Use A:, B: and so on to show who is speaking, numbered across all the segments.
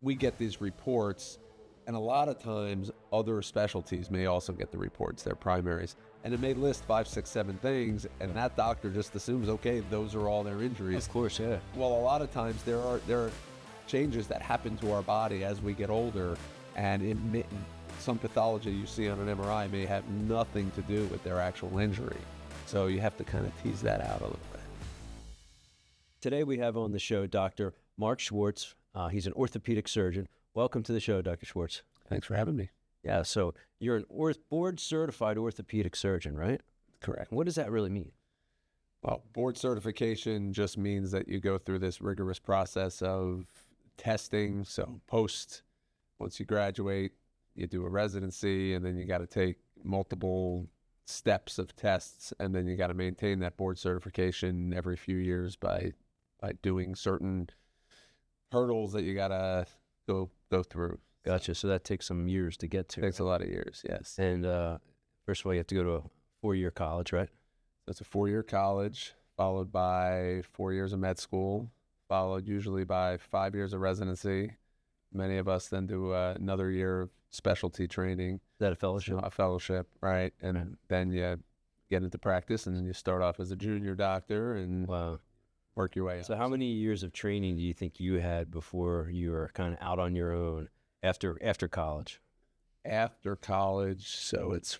A: we get these reports, and a lot of times other specialties may also get the reports, their primaries, and it may list 5, 6, 7 things, and that doctor just assumes, okay, those are all their injuries.
B: Of course, yeah.
A: Well, a lot of times there are changes that happen to our body as we get older, and some pathology you see on an MRI may have nothing to do with their actual injury. So you have to kind of tease that out a little bit.
B: Today we have on the show Dr. Mark Schwartz. He's an orthopedic surgeon. Welcome to the show, Dr. Schwartz.
A: Thanks for having me.
B: Yeah, so you're an board-certified orthopedic surgeon, right?
A: Correct.
B: What does that really mean?
A: Well, board certification just means that you go through this rigorous process of testing. So once you graduate, you do a residency, and then you got to take multiple steps of tests, and then you got to maintain that board certification every few years by doing certain hurdles that you got to go through.
B: Gotcha. So that takes some years to get to.
A: Takes a lot of years, yes.
B: And first of all, you have to go to a 4-year college, right?
A: So it's a 4-year college, followed by 4 years of med school, followed usually by 5 years of residency. Many of us then do another year of specialty training.
B: Is that a fellowship?
A: A fellowship, right? And then you get into practice, and then you start off as a junior doctor and work your way up.
B: So how many years of training do you think you had before you were kind of out on your own after college?
A: After college, so it's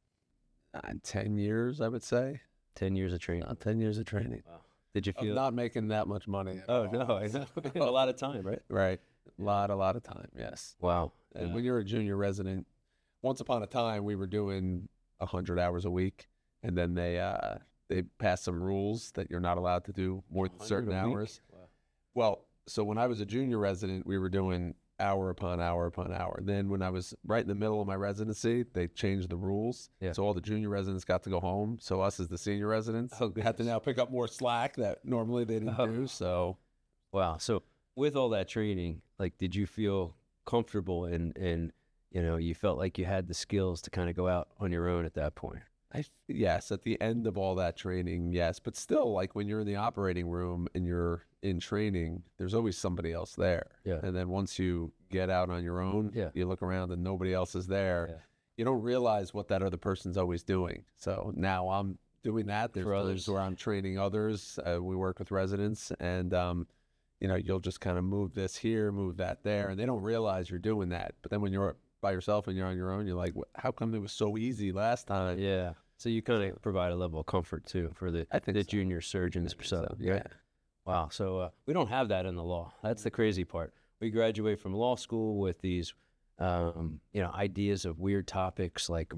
A: 10 years, I would say.
B: 10 years of training.
A: 10 years of training.
B: Wow. Did you feel
A: I'm not making that much money?
B: Oh, no, I know. A lot of time, right?
A: Right. A lot of time, yes.
B: Wow.
A: And when you're a junior resident, once upon a time, we were doing 100 hours a week, and then they passed some rules that you're not allowed to do more than certain hours.
B: Wow.
A: Well, so when I was a junior resident, we were doing hour upon hour upon hour. Then when I was right in the middle of my residency, they changed the rules.
B: Yeah.
A: So all the junior residents got to go home. So us as the senior residents had to now pick up more slack that normally they didn't do. So,
B: wow. So with all that training, like, did you feel comfortable and you felt like you had the skills to kind of go out on your own at that point?
A: Yes, at the end of all that training, yes. But still, like when you're in the operating room and you're in training, there's always somebody else there.
B: Yeah.
A: And then once you get out on your own, you look around and nobody else is there. Yeah. You don't realize what that other person's always doing. So now I'm doing that. There's others where I'm training others. We work with residents, and you'll just kind of move this here, move that there, and they don't realize you're doing that. But then when you're by yourself and you're on your own, you're like, how come it was so easy last time?
B: Yeah. So you kind of provide a level of comfort too for the junior surgeons. So, yeah. Wow. So we don't have that in the law. That's the crazy part. We graduate from law school with these, ideas of weird topics like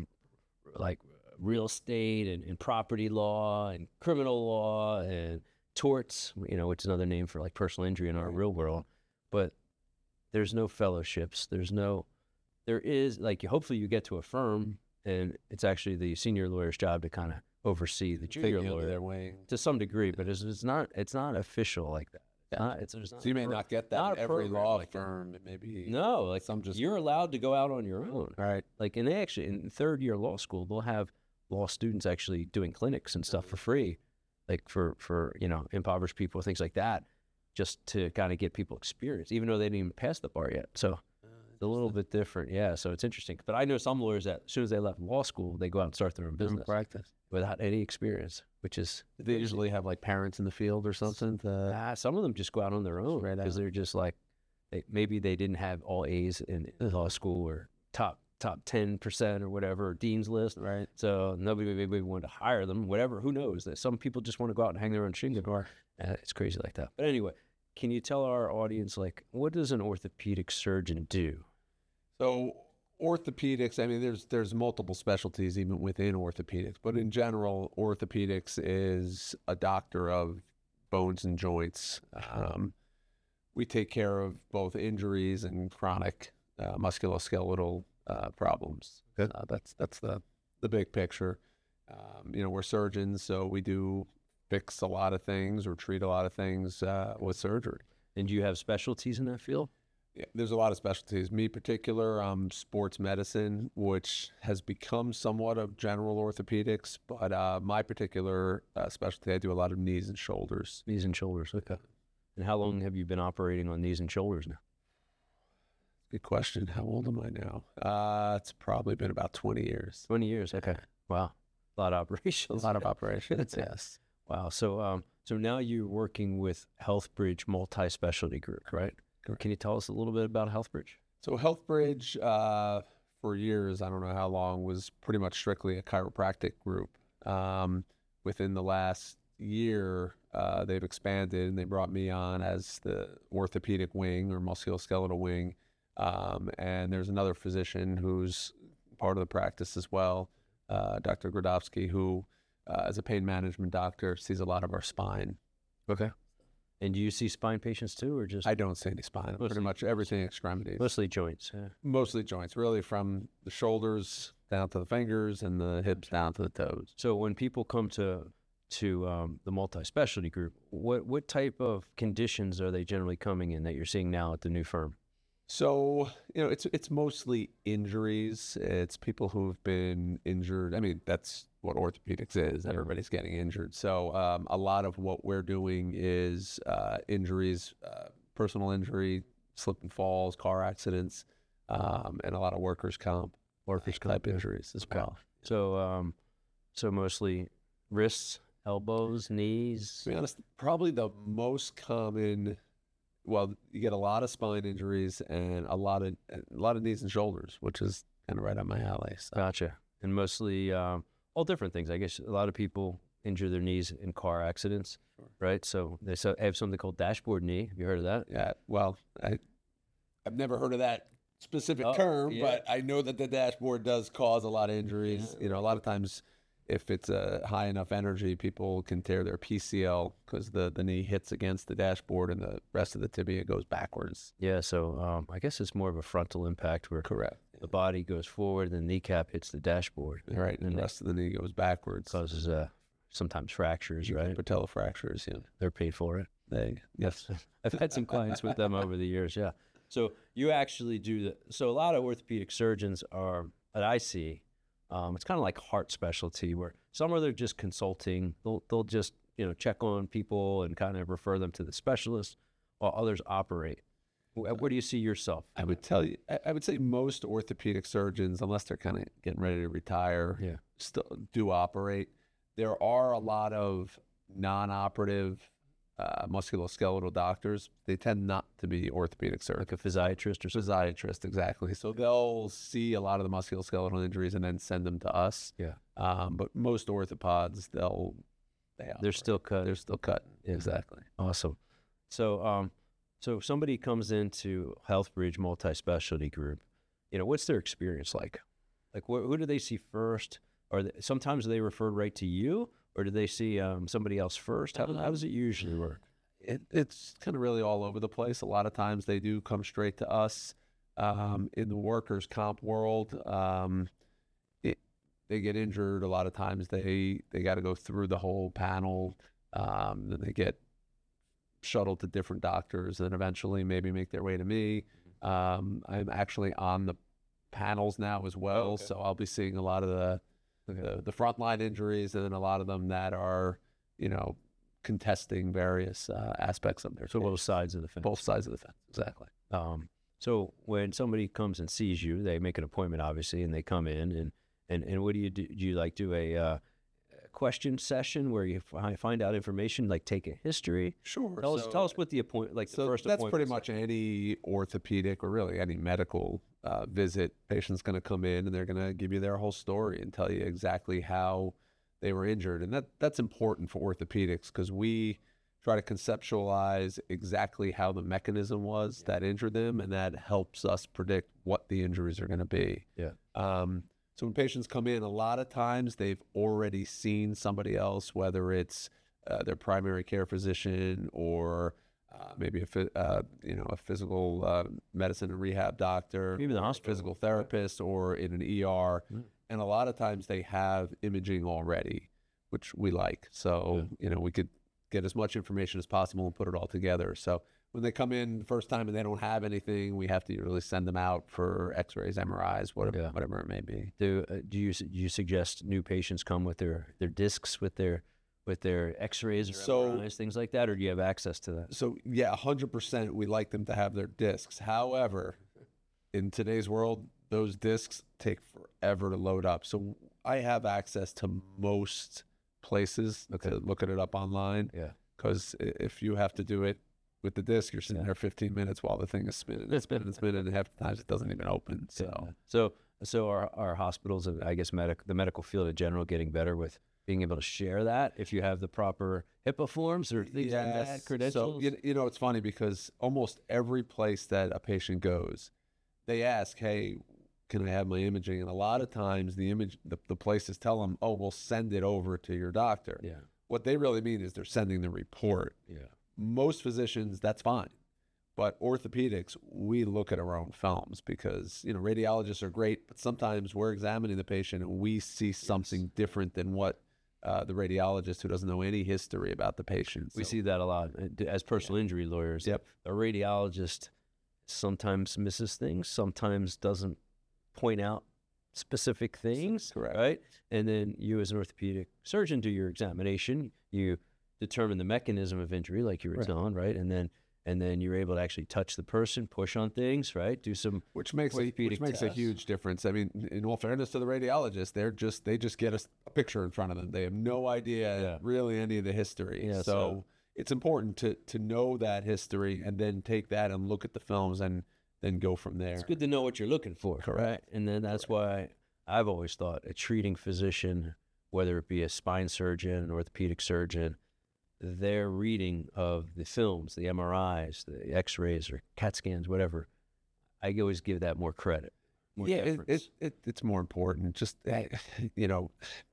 B: real estate and property law and criminal law and torts, which is another name for like personal injury in our real world. But there's no fellowships. There is, like, hopefully you get to a firm, and it's actually the senior lawyer's job to kind of oversee the junior lawyer
A: their way
B: to some degree, but it's not official like that.
A: So you may not get that in every law firm. Maybe
B: you're allowed to go out on your own.
A: Right.
B: Like, and they actually, in third year law school, they'll have law students actually doing clinics and stuff for free, like for impoverished people, things like that, just to kind of get people experience, even though they didn't even pass the bar yet. So a little bit different, yeah. So it's interesting. But I know some lawyers that as soon as they left law school, they go out and start their own business
A: practice
B: without any experience, which is
A: they usually have like parents in the field or something.
B: Some of them just go out on their own because they're just like maybe they didn't have all A's in law school or top 10% or whatever, or dean's list,
A: right?
B: So nobody maybe wanted to hire them, whatever. Who knows? That some people just want to go out and hang their own shingle. It's crazy like that. But anyway, can you tell our audience, like, what does an orthopedic surgeon do?
A: So orthopedics, I mean, there's multiple specialties even within orthopedics, but in general, orthopedics is a doctor of bones and joints. We take care of both injuries and chronic musculoskeletal problems. That's the big picture. We're surgeons, so we do fix a lot of things or treat a lot of things with surgery.
B: And do you have specialties in that field?
A: Yeah, there's a lot of specialties. Me particular, sports medicine, which has become somewhat of general orthopedics, but my particular specialty, I do a lot of knees and shoulders.
B: Knees and shoulders, okay. And how long have you been operating on knees and shoulders now?
A: Good question. How old am I now? It's probably been about 20 years.
B: 20 years. Okay. Wow. A lot of
A: A
B: operations.
A: lot of operations, yes.
B: Wow. So now you're working with HealthBridge Multi-Specialty Group, right?
A: Correct.
B: Can you tell us a little bit about HealthBridge?
A: So HealthBridge, for years, I don't know how long, was pretty much strictly a chiropractic group. Within the last year, they've expanded and they brought me on as the orthopedic wing or musculoskeletal wing. And there's another physician who's part of the practice as well, Dr. Gradovsky, who, as a pain management doctor, sees a lot of our spine.
B: Okay. And do you see spine patients too, or just
A: I don't see any spine. Pretty much everything extremities.
B: mostly joints? Yeah.
A: Mostly joints, really from the shoulders down to the fingers and the hips down to the toes.
B: So when people come to the multi-specialty group, what type of conditions are they generally coming in that you're seeing now at the new firm?
A: So, it's mostly injuries. It's people who've been injured. I mean, that's what orthopedics is. Everybody's getting injured. So a lot of what we're doing is injuries, personal injury, slip and falls, car accidents, and a lot of workers' comp type injuries as well.
B: So so mostly wrists, elbows, knees.
A: To be honest, probably the most common. Well, you get a lot of spine injuries and a lot of knees and shoulders, which is kind of right up my alley. So.
B: Gotcha. And mostly all different things. I guess a lot of people injure their knees in car accidents, right? So they have something called dashboard knee. Have you heard of that?
A: Yeah. Well, I've never heard of that specific term, but I know that the dashboard does cause a lot of injuries. A lot of times, if it's a high enough energy, people can tear their PCL because the knee hits against the dashboard and the rest of the tibia goes backwards.
B: Yeah, so I guess it's more of a frontal impact where the body goes forward and the kneecap hits the dashboard.
A: Right, and the rest of the knee goes backwards.
B: Causes sometimes fractures, right?
A: Patella fractures, yeah.
B: They're paid for it.
A: Yes.
B: I've had some clients with them over the years, yeah. So you actually do so a lot of orthopedic surgeons are, that I see, it's kind of like heart specialty where some are they're just consulting. They'll just check on people and kind of refer them to the specialist, while others operate. Where do you see yourself?
A: I would say most orthopedic surgeons, unless they're kind of getting ready to retire, still do operate. There are a lot of non-operative musculoskeletal doctors. They tend not to be orthopedic surgeons.
B: Like a physiatrist or something?
A: Physiatrist, exactly. So they'll see a lot of the musculoskeletal injuries and then send them to us.
B: Yeah.
A: But most orthopods, they're
B: still cut.
A: They're still cut.
B: Yeah.
A: Exactly.
B: Awesome. So so somebody comes into HealthBridge Multi-Specialty Group, what's their experience like? Like who do they see first? Or sometimes they refer right to you? Or do they see somebody else first? How does it usually work?
A: It's kind of really all over the place. A lot of times they do come straight to us. In the workers' comp world, they get injured. A lot of times they got to go through the whole panel. Then they get shuttled to different doctors and eventually maybe make their way to me. I'm actually on the panels now as well. So I'll be seeing a lot of the frontline injuries, and then a lot of them that are, contesting various aspects of their case.
B: Both sides of the fence.
A: Both sides of the fence, exactly.
B: So when somebody comes and sees you, they make an appointment, obviously, and they come in, and what do you do? Do you do a question session where you find out information, like take a history?
A: Sure.
B: Tell us what the appointment, the first appointment.
A: That's pretty much any orthopedic or really any medical visit. Patient's going to come in and they're going to give you their whole story and tell you exactly how they were injured. And that's important for orthopedics because we try to conceptualize exactly how the mechanism was that injured them, and that helps us predict what the injuries are going to be.
B: Yeah.
A: So when patients come in, a lot of times they've already seen somebody else, whether it's their primary care physician or maybe a physical medicine and rehab doctor,
B: maybe the hospital,
A: physical therapist, or in an ER. And a lot of times they have imaging already, which we like. So we could get as much information as possible and put it all together. So when they come in the first time and they don't have anything, we have to really send them out for X-rays, MRIs, whatever it may be.
B: Do you suggest new patients come with their discs, with their X-rays or MRIs, things like that, or do you have access to that?
A: So yeah, 100%. We like them to have their discs. However, in today's world, those discs take forever to load up. So I have access to most places to look at it up online.
B: Yeah.
A: Because if you have to do it with the disc, you're sitting there 15 minutes while the thing is spinning. It's spinning and spinning, and half the times it doesn't even open.
B: So are hospitals and I guess the medical field in general getting better with being able to share that if you have the proper HIPAA forms or things like that, credentials?
A: So, you know, it's funny because almost every place that a patient goes, they ask, hey, can I have my imaging? And a lot of times the places tell them, oh, we'll send it over to your doctor.
B: Yeah.
A: What they really mean is they're sending the report.
B: Yeah.
A: Most physicians, that's fine. But orthopedics, we look at our own films because, you know, radiologists are great, but sometimes we're examining the patient and we see something different than what the radiologist who doesn't know any history about the patient.
B: We see that a lot as personal injury lawyers.
A: Yep.
B: A radiologist sometimes misses things, sometimes doesn't point out specific things.
A: Correct.
B: Right? And then you as an orthopedic surgeon do your examination, you determine the mechanism of injury like you were telling, right? And then you're able to actually touch the person, push on things, right? Do some
A: which makes a huge difference. I mean, in all fairness to the radiologist, they just get a picture in front of them. They have no idea really any of the history.
B: Yeah,
A: so it's important to know that history and then take that and look at the films and then go from there.
B: It's good to know what you're looking for.
A: Correct.
B: And then that's why I've always thought a treating physician, whether it be a spine surgeon, an orthopedic surgeon, their reading of the films, the MRIs, the X-rays or CAT scans, whatever, I always give that more credit.
A: It's more important. Just, you know,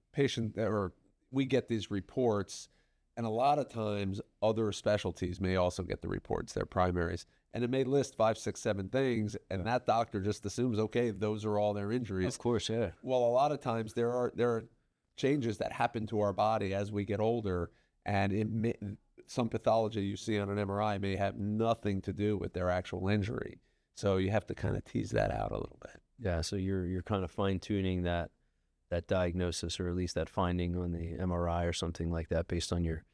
A: we get these reports, and a lot of times other specialties may also get the reports, their primaries, and it may list 5, 6, 7 things, and that doctor just assumes, okay, those are all their injuries.
B: Of course, yeah.
A: Well, a lot of times there are changes that happen to our body as we get older, and some pathology you see on an MRI may have nothing to do with their actual injury. So you have to kind of tease that out a little bit.
B: Yeah, so you're kind of fine-tuning that diagnosis, or at least that finding on the MRI or something like that, based on your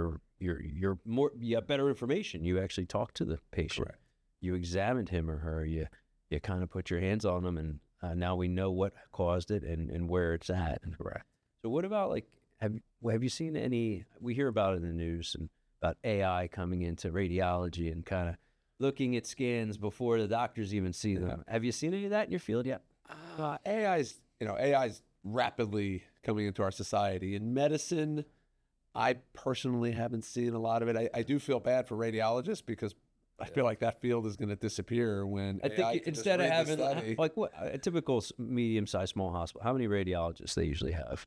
B: more, you have better information. You actually talk to the patient.
A: Correct.
B: You examined him or her. You kind of put your hands on them, and now we know what caused it and where it's at.
A: Correct.
B: So what about, like, have you seen any? We hear about it in the news and about AI coming into radiology and kind of looking at scans before the doctors even see them. Have you seen any of that in your field yet?
A: AI's rapidly coming into our society. In medicine, I personally haven't seen a lot of it. I do feel bad for radiologists because I feel like that field is going to disappear when
B: I think
A: AI
B: instead of having like what a typical medium-sized small hospital, how many radiologists they usually have?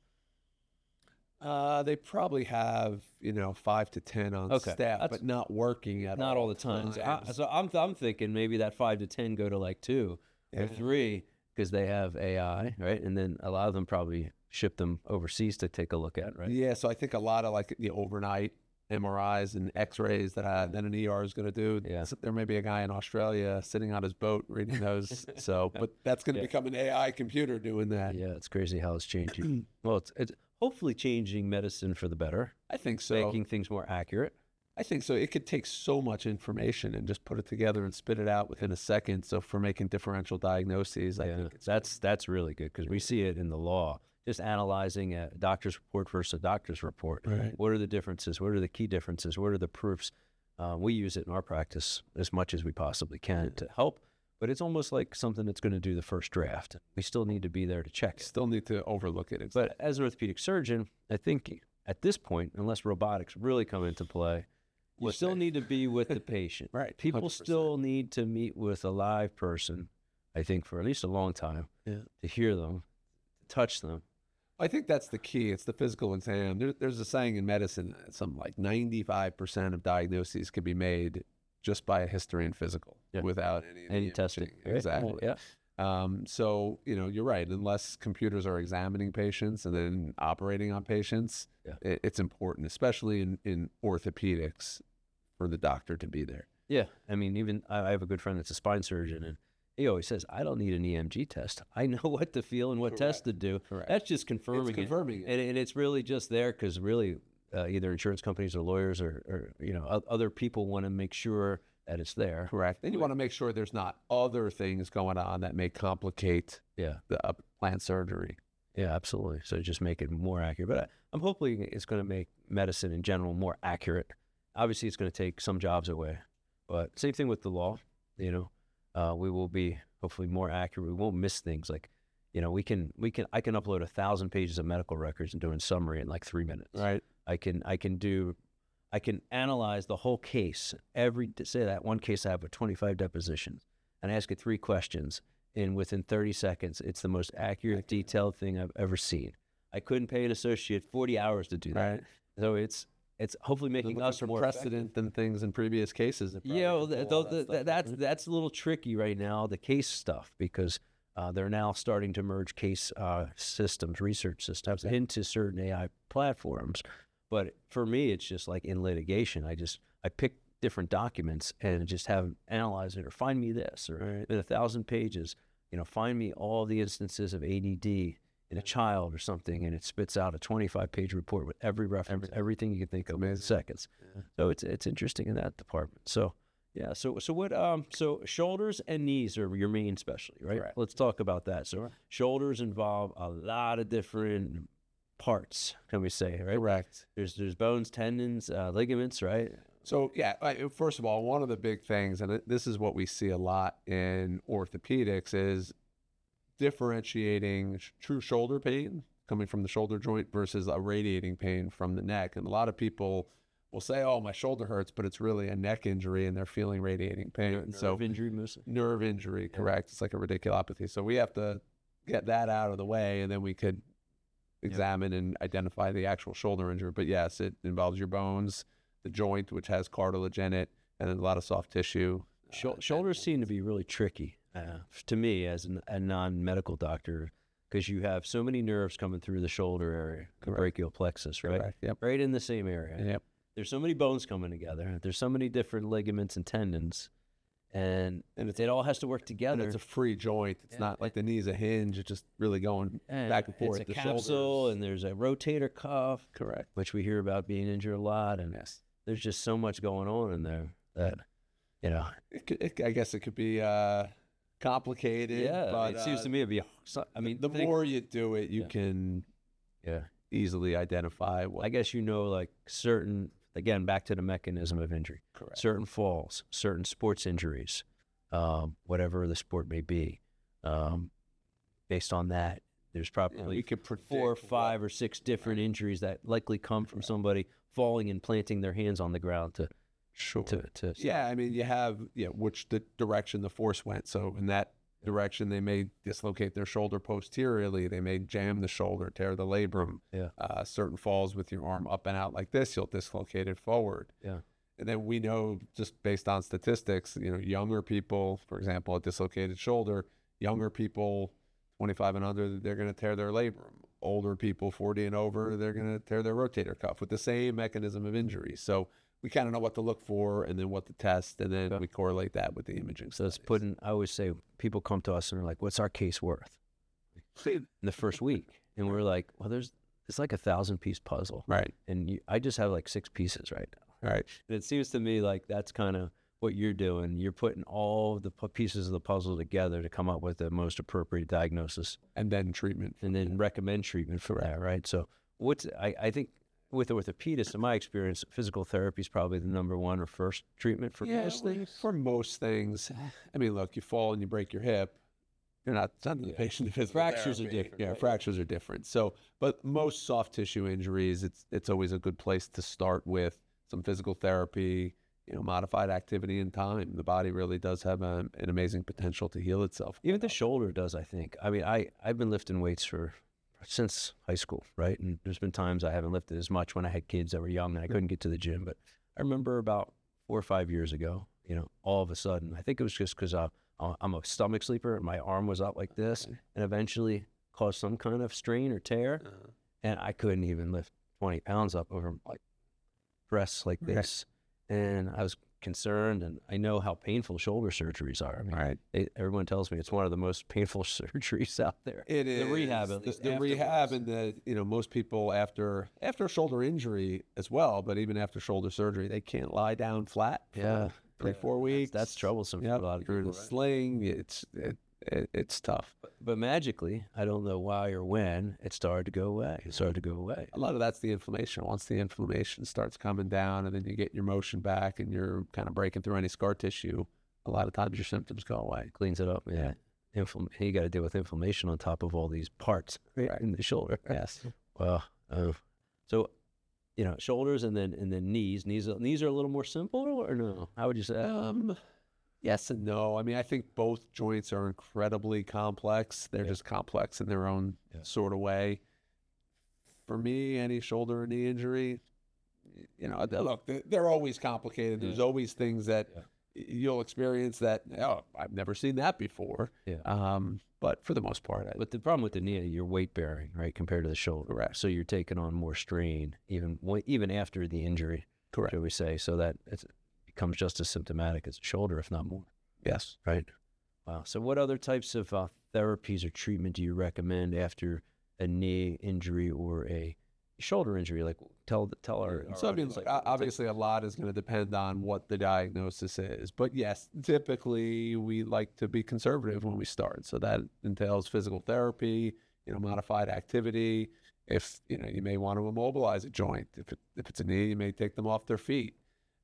A: They probably have 5 to 10 on staff, but not working at
B: not all the time. So I'm thinking maybe that 5 to 10 go to like 2 or 3 because they have AI, right? And then a lot of them probably ship them overseas to take a look at, right?
A: Yeah, so I think a lot of like the overnight MRIs and X-rays that an ER is going to do.
B: Yeah.
A: There may be a guy in Australia sitting on his boat reading those. But that's going to become an AI computer doing that.
B: Yeah, it's crazy how it's changing. Well, it's hopefully changing medicine for the better.
A: I think so.
B: Making things more accurate.
A: I think so. It could take so much information and just put it together and spit it out within a second. So for making differential diagnoses, I think
B: that's really good because we see it in the law. Just analyzing a doctor's report versus a doctor's report.
A: Right.
B: What are the differences? What are the key differences? What are the proofs? We use it in our practice as much as we possibly can to help, but it's almost like something that's going to do the first draft. We still need to be there to check it.
A: Still need to overlook it.
B: But as an orthopedic surgeon, I think at this point, unless robotics really come into play, you still need to be with the patient.
A: Right.
B: People
A: 100%.
B: still need to meet with a live person, I think, for at least a long time, to hear them, to touch them.
A: I think that's the key. It's the physical exam. There's a saying in medicine, something like 95% of diagnoses can be made just by a history and physical without any
B: testing.
A: Exactly.
B: Yeah.
A: So, you're right. Unless computers are examining patients and then operating on patients, it's important, especially in orthopedics, for the doctor to be there.
B: Yeah. I mean, even I have a good friend that's a spine surgeon, and he always says, I don't need an EMG test. I know what to feel and what test to do.
A: Correct.
B: That's just confirming it. And it's really just there because really either insurance companies or lawyers or other people want to make sure that it's there.
A: Correct. And you want to make sure there's not other things going on that may complicate
B: Yeah.
A: the planned surgery.
B: Yeah, absolutely. So just make it more accurate. But I'm hoping it's going to make medicine in general more accurate. Obviously, it's going to take some jobs away, but same thing with the law. We will be hopefully more accurate. We won't miss things like, I can upload 1,000 pages of medical records and do a summary in like 3 minutes.
A: Right.
B: I can analyze the whole case. Say that one case I have with 25 depositions, and I ask it 3 questions, and within 30 seconds, it's the most accurate, detailed thing I've ever seen. I couldn't pay an associate 40 hours to do that.
A: Right.
B: So it's hopefully making us more
A: precedent than things in previous cases.
B: Yeah, well, that's a little tricky right now, the case stuff, because they're now starting to merge case systems, research systems into certain AI platforms. But for me, it's just like in litigation, I pick different documents and just have them analyze it, or find me this, or in 1,000 pages, find me all the instances of ADD in a child or something, and it spits out a 25-page report with every reference, everything you can think of in seconds. Yeah. So it's interesting in that department. So yeah, so what? So shoulders and knees are your main specialty, right?
A: Correct.
B: Let's talk about that. So shoulders involve a lot of different parts, can we say, right?
A: Correct.
B: There's bones, tendons, ligaments, right?
A: So yeah, first of all, one of the big things, and this is what we see a lot in orthopedics, is differentiating true shoulder pain coming from the shoulder joint versus a radiating pain from the neck. And a lot of people will say, "Oh, my shoulder hurts," but it's really a neck injury, and they're feeling radiating pain.
B: Nerve injury, mostly.
A: Nerve injury, correct? It's like a radiculopathy. So we have to get that out of the way, and then we could examine and identify the actual shoulder injury. But yes, it involves your bones, the joint, which has cartilage in it, and then a lot of soft tissue.
B: Shoulders seem to be really tricky to me as a non-medical doctor, because you have so many nerves coming through the shoulder area, the brachial plexus, right?
A: Correct. Yep.
B: Right in the same area.
A: Yep.
B: There's so many bones coming together. There's so many different ligaments and tendons, and it all has to work together.
A: And it's a free joint. It's not like the knee's a hinge. It's just really going back and forth.
B: It's a capsule, and there's a rotator cuff.
A: Correct.
B: Which we hear about being injured a lot, and there's just so much going on in there that,
A: I guess it could be complicated.
B: Yeah,
A: but
B: it seems to me to be. I mean,
A: the more you do it, you can easily identify what.
B: I guess like certain. Again, back to the mechanism of injury.
A: Correct.
B: Certain falls, certain sports injuries, whatever the sport may be. Based on that, there's probably 4, 5, or 6 different injuries that likely come from somebody falling and planting their hands on the ground to.
A: Yeah, I mean, you have which the direction the force went. So in that direction, they may dislocate their shoulder posteriorly. They may jam the shoulder, tear the labrum.
B: Yeah.
A: Certain falls with your arm up and out like this, you'll dislocate it forward.
B: Yeah.
A: And then we know, just based on statistics, younger people, for example, a dislocated shoulder, younger people, 25 and under, they're going to tear their labrum. Older people, 40 and over, they're going to tear their rotator cuff with the same mechanism of injury. So we kind of know what to look for and then what to test, and then we correlate that with the imaging.
B: So it's I always say, people come to us and are like, "What's our case worth?" In the first week, and we're like, "Well, it's like a 1,000-piece puzzle,
A: right?"
B: And I just have like 6 pieces right now,
A: right?
B: And it seems to me like that's kind of what you're doing. You're putting all the pieces of the puzzle together to come up with the most appropriate diagnosis,
A: and then treatment,
B: and then recommend treatment for that, right? So I think. With orthopedists, in my experience, physical therapy is probably the number one or first treatment for most things.
A: For most things, I mean, look, you fall and you break your hip, you're not sending the patient to physical
B: fractures
A: therapy.
B: are different.
A: Yeah, fractures are different. So, but most soft tissue injuries, it's always a good place to start with some physical therapy, modified activity and time. The body really does have an amazing potential to heal itself.
B: Even the shoulder does, I think. I mean, I've been lifting weights since high school, right? And there's been times I haven't lifted as much when I had kids that were young and I couldn't get to the gym. But I remember about 4 or 5 years ago, all of a sudden, I think it was just because I'm a stomach sleeper and my arm was up like this, and eventually caused some kind of strain or tear, and I couldn't even lift 20 pounds up over like press like this. And I was concerned, and I know how painful shoulder surgeries are. I mean, everyone tells me it's one of the most painful surgeries out there.
A: It is.
B: The rehab, at least.
A: The rehab, and most people after a shoulder injury as well, but even after shoulder surgery, they can't lie down flat for 4 weeks.
B: That's troublesome for
A: Yep.
B: a lot of
A: You're in
B: people.
A: a
B: Right?
A: sling. It's tough.
B: But magically, I don't know why or when, it started to go away. It started to go away.
A: A lot of that's the inflammation. Once the inflammation starts coming down, and then you get your motion back, and you're kind of breaking through any scar tissue, a lot of times your symptoms go away.
B: Cleans it up. Yeah. You got to deal with inflammation on top of all these parts
A: Right.
B: in the shoulder.
A: Yes.
B: Well, so shoulders and then knees. Knees are a little more simple, or no? How would you say?
A: Yes and no. I mean, I think both joints are incredibly complex. They're just complex in their own sort of way. For me, any shoulder or knee injury, look, they're always complicated. There's always things that you'll experience that, I've never seen that before.
B: Yeah.
A: But for the most part,
B: But the problem with the knee, you're weight bearing, right, compared to the shoulder.
A: Correct.
B: So you're taking on more strain, even after the injury.
A: Correct.
B: Shall we say? So that it becomes just as symptomatic as the shoulder, if not more.
A: Yes.
B: Right. Wow. So what other types of therapies or treatment do you recommend after a knee injury or a shoulder injury? Like tell our
A: So I mean,
B: audience,
A: obviously a lot is going to depend on what the diagnosis is, but yes, typically we like to be conservative when we start. So that entails physical therapy, modified activity. If you may want to immobilize a joint. If it's a knee, you may take them off their feet.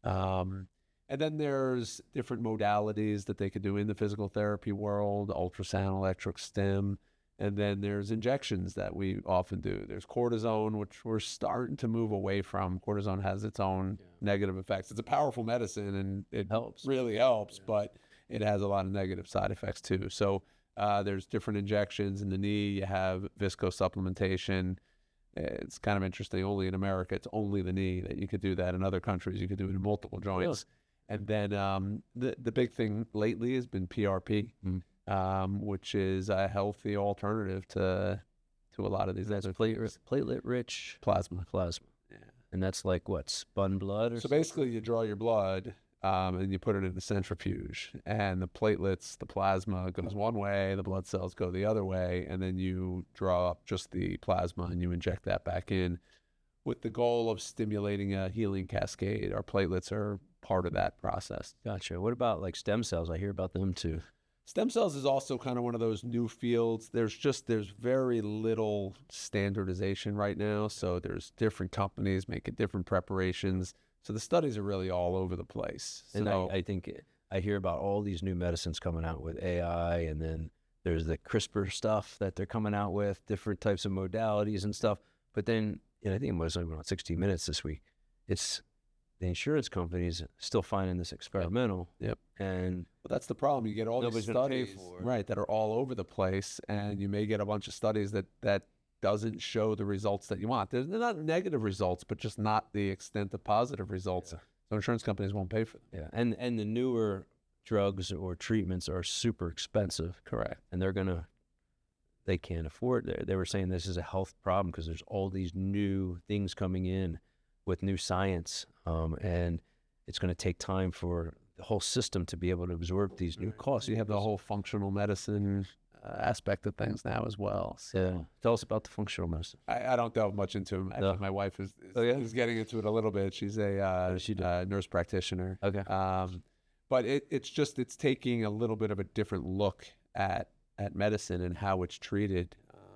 A: And then there's different modalities that they could do in the physical therapy world: ultrasound, electric stim. And then there's injections that we often do. There's cortisone, which we're starting to move away from. Cortisone has its own negative effects. It's a powerful medicine, and it really helps, but it has a lot of negative side effects too. So there's different injections in the knee. You have viscosupplementation. It's kind of interesting. Only in America, it's only the knee that you could do that. In other countries, you could do it in multiple joints. Really? And then the big thing lately has been PRP. Which is a healthy alternative to a lot of these.
B: That's platelet-rich
A: plasma.
B: Yeah. And that's like what, spun blood? Or
A: so basically, you draw your blood and you put it in the centrifuge, and the platelets, the plasma goes one way, the blood cells go the other way, and then you draw up just the plasma and you inject that back in, with the goal of stimulating a healing cascade. Our platelets are part of that process.
B: Gotcha. What about like stem cells? I hear about them too.
A: Stem cells is also kind of one of those new fields. There's very little standardization right now. So there's different companies making different preparations. So the studies are really all over the place.
B: And I think I hear about all these new medicines coming out with AI, and then there's the CRISPR stuff that they're coming out with, different types of modalities and stuff. But then, I think it was on 60 Minutes this week, it's the insurance companies still finding this experimental.
A: Yep.
B: And
A: that's the problem. You get all these studies, right, that are all over the place, and you may get a bunch of studies that doesn't show the results that you want. They're not negative results, but just not the extent of positive results. So insurance companies won't pay for them.
B: Yeah. And the newer drugs or treatments are super expensive.
A: Correct.
B: And they can't afford it. They were saying this is a health problem because there's all these new things coming in with new science, and it's going to take time for the whole system to be able to absorb these new costs.
A: You have the whole functional medicine aspect of things now as well. So.
B: Yeah. Tell us about the functional medicine.
A: I don't delve much into it. Actually, my wife is getting into it a little bit. She's a nurse practitioner.
B: Okay.
A: But it's taking a little bit of a different look at medicine and how it's treated.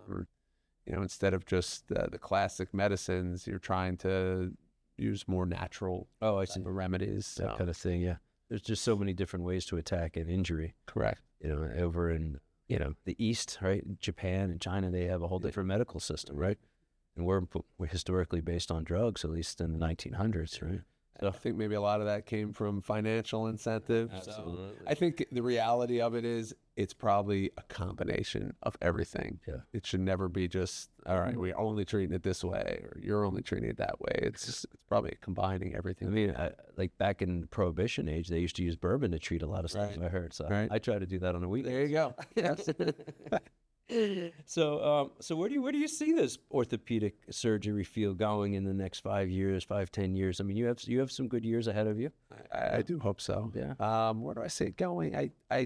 A: Instead of just the classic medicines, you're trying to use more natural remedies.
B: That kind of thing, yeah. There's just so many different ways to attack an injury.
A: Correct.
B: Over in, the East, right? Japan and China, they have a whole different medical system, right? And we're historically based on drugs, at least in the 1900s, right?
A: So I think maybe a lot of that came from financial incentive.
B: Absolutely.
A: So I think the reality of it is it's probably a combination of everything.
B: Yeah.
A: It should never be just, all right, we're only treating it this way, or you're only treating it that way. It's probably combining everything.
B: I mean, like back in the Prohibition age, they used to use bourbon to treat a lot of stuff, I heard. So I try to do that on the weekend.
A: There you go.
B: Yes. So where do you see this orthopedic surgery field going in the next 5 years, 10 years? I mean, you have some good years ahead of you.
A: I do hope so.
B: Yeah.
A: Where do I see it going?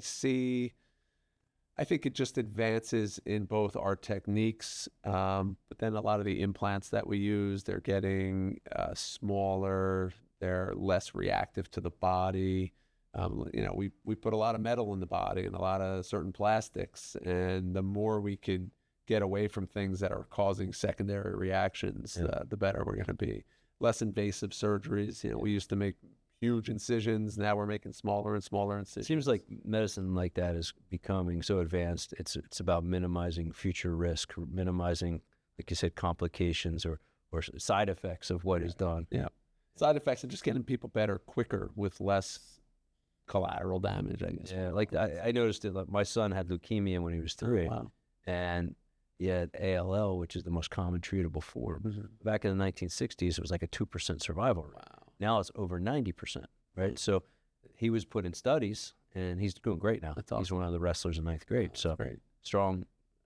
A: I think it just advances in both our techniques, but then a lot of the implants that we use, they're getting smaller, they're less reactive to the body. We put a lot of metal in the body and a lot of certain plastics, and the more we could get away from things that are causing secondary reactions, the better we're going to be. Less invasive surgeries. We used to make huge incisions. Now we're making smaller and smaller incisions.
B: It seems like medicine like that is becoming so advanced. It's about minimizing future risk, minimizing, like you said, complications or side effects of what is done.
A: Yeah. Side effects and just getting people better quicker with less collateral damage, I guess.
B: Yeah, like I noticed it. Like my son had leukemia when he was 3,
A: wow.
B: and he had ALL, which is the most common treatable form. Mm-hmm. Back in the 1960s, it was like a 2% survival rate.
A: Wow.
B: Now it's over 90%, right? So he was put in studies, and he's doing great now.
A: That's awesome.
B: He's one of the wrestlers in 9th grade. So
A: great.
B: Strong,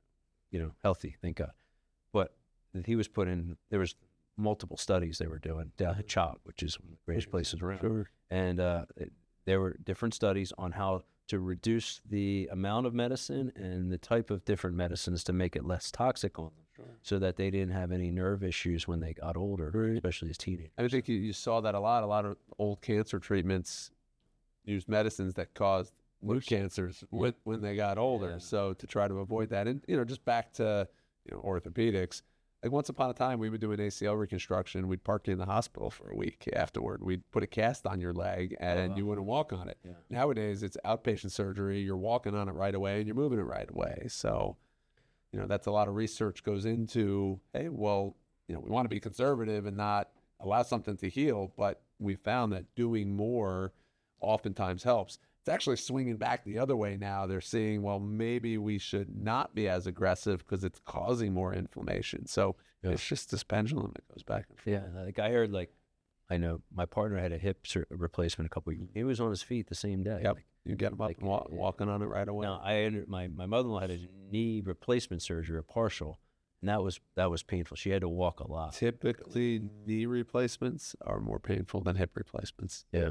B: healthy, thank God. But he was put in, there was multiple studies they were doing down at CHOP, which is one of the greatest places around.
A: Sure.
B: And there were different studies on how to reduce the amount of medicine and the type of different medicines to make it less toxic on them. Sure. So that they didn't have any nerve issues when they got older, right. Especially as teenagers. I
A: think you saw that a lot. A lot of old cancer treatments used medicines that caused root cancers when they got older. Yeah. So to try to avoid that, and just back to orthopedics. Like once upon a time, we would do an ACL reconstruction. We'd park you in the hospital for a week afterward. We'd put a cast on your leg, and you wouldn't walk on it. Yeah. Nowadays, it's outpatient surgery. You're walking on it right away, and you're moving it right away. So, that's a lot of research goes into, hey, well, we want to be conservative and not allow something to heal, but we found that doing more oftentimes helps. It's actually swinging back the other way now. They're seeing, well, maybe we should not be as aggressive because it's causing more inflammation. So it's just this pendulum that goes back and forth.
B: Yeah, like I heard, I know my partner had a hip replacement a couple of years. He was on his feet the same day.
A: Yep, you get him up and walking on it right away.
B: Now, my mother-in-law had a knee replacement surgery, a partial, and that was painful. She had to walk a lot.
A: Typically, knee replacements are more painful than hip replacements.
B: Yeah.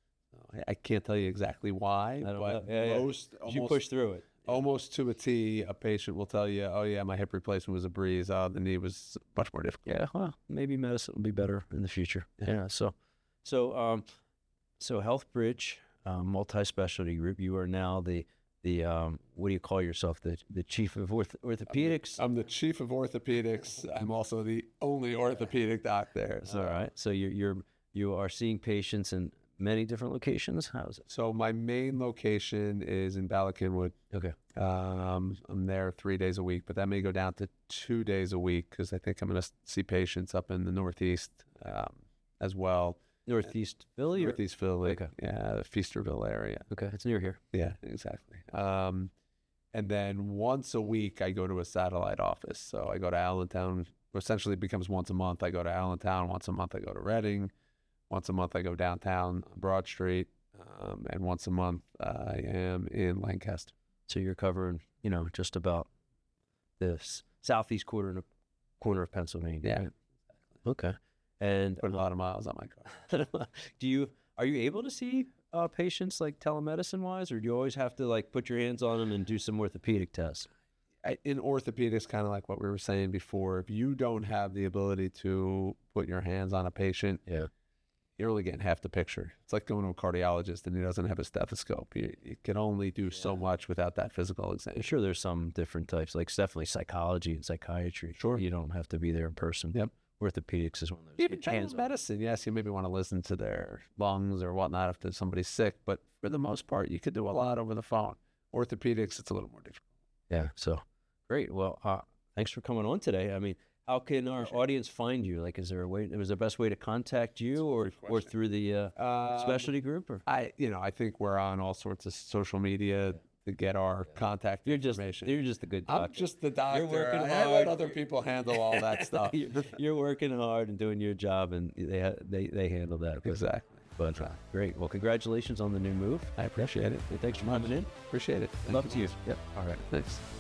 A: I can't tell you exactly why, but
B: you push through it.
A: Almost to a T, a patient will tell you, "Oh yeah, my hip replacement was a breeze. The knee was much more difficult."
B: Yeah, well, maybe medicine will be better in the future. Yeah. So HealthBridge, multi-specialty group. You are now the what do you call yourself? The chief of orthopedics.
A: I'm the chief of orthopedics. I'm also the only orthopedic doc there.
B: So. All right. So you are seeing patients in many different locations? How is it?
A: So my main location is in Bala Cynwyd.
B: Okay.
A: I'm there 3 days a week, but that may go down to 2 days a week because I think I'm going to see patients up in the Northeast as well.
B: Northeast Philly?
A: Northeast Philly.
B: Okay.
A: Yeah, the Feasterville area.
B: Okay, it's near here.
A: Yeah, exactly. And then once a week, I go to a satellite office. So I go to Allentown. Essentially, it becomes once a month. I go to Allentown. Once a month, I go to Reading. Once a month, I go downtown Broad Street, and once a month, I am in Lancaster.
B: So you're covering, just about the southeast corner of Pennsylvania.
A: Yeah.
B: Right? Okay. And
A: put a lot of miles on my car.
B: Are you able to see patients like telemedicine wise, or do you always have to put your hands on them and do some orthopedic tests?
A: In orthopedics, kind of like what we were saying before, if you don't have the ability to put your hands on a patient, you're only getting half the picture. It's like going to a cardiologist and he doesn't have a stethoscope. You can only do so much without that physical exam.
B: I'm sure there's some different types, like definitely psychology and psychiatry.
A: Sure.
B: You don't have to be there in person.
A: Yep.
B: Orthopedics is one of those.
A: Even Chinese medicine, yes, you maybe want to listen to their lungs or whatnot if somebody's sick, but for the most part, you could do a lot over the phone. Orthopedics, it's a little more difficult.
B: Yeah, so great. Well, thanks for coming on today. I mean, how can our audience find you? Is there a way? Was there the best way to contact you, or through the specialty group? Or
A: I think we're on all sorts of social media to get our contact information.
B: You're just a good doctor.
A: I'm just the doctor.
B: You're working hard.
A: I let other people handle all that stuff.
B: You're working hard and doing your job, and they handle that.
A: Exactly.
B: But great. Well, congratulations on the new move.
A: I appreciate it.
B: Hey, thanks for coming in.
A: Appreciate it.
B: Love to you.
A: Yep. All right. Thanks.